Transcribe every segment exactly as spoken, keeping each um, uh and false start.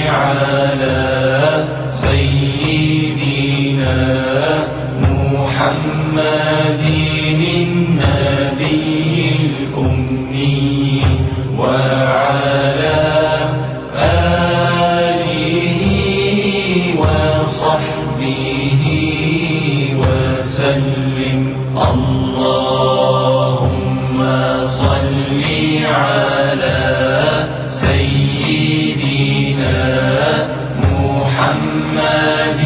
على سيدنا محمد النبي الأمي وعلى آله وصحبه وسلم. اللهم صل على سيدنا محمد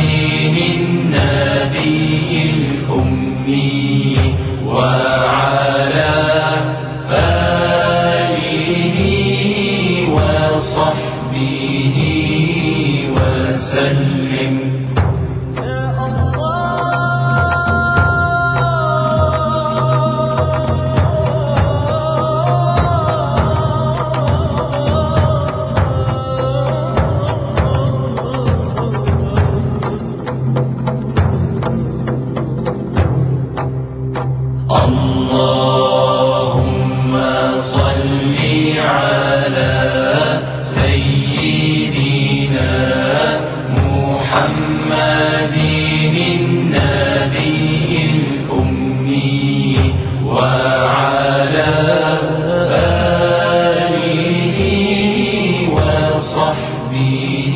النبي الأمي وعلى آله وصحبه وسلم. اللهم صل على سيدنا محمد النبي الأمي وعلى آله وصحبه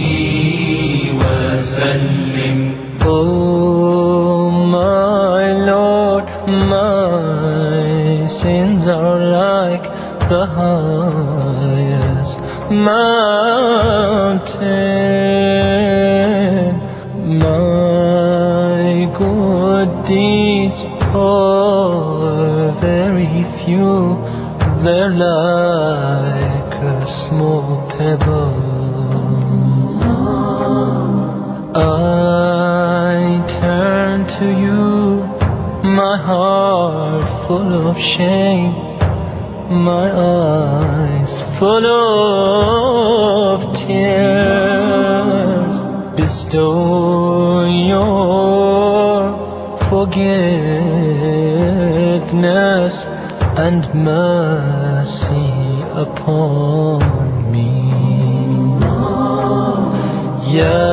وسلم. Oh my Lord, my sins are like the highest mountain. My good deeds are very few, they're like a small pebble. I turn to you, my heart full of shame, my eyes full of tears. Bestow your forgiveness and mercy upon me. Ya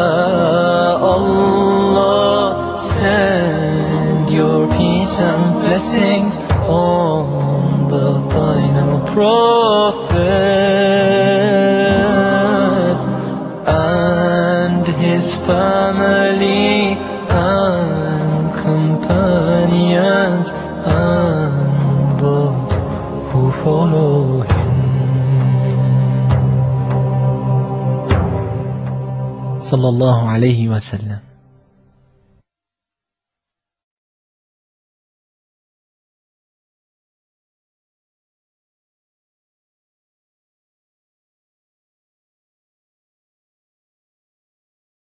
Allah, send your peace and blessings on the final prophet and his family and companions and those who follow him. Sallallahu alayhi wa sallam.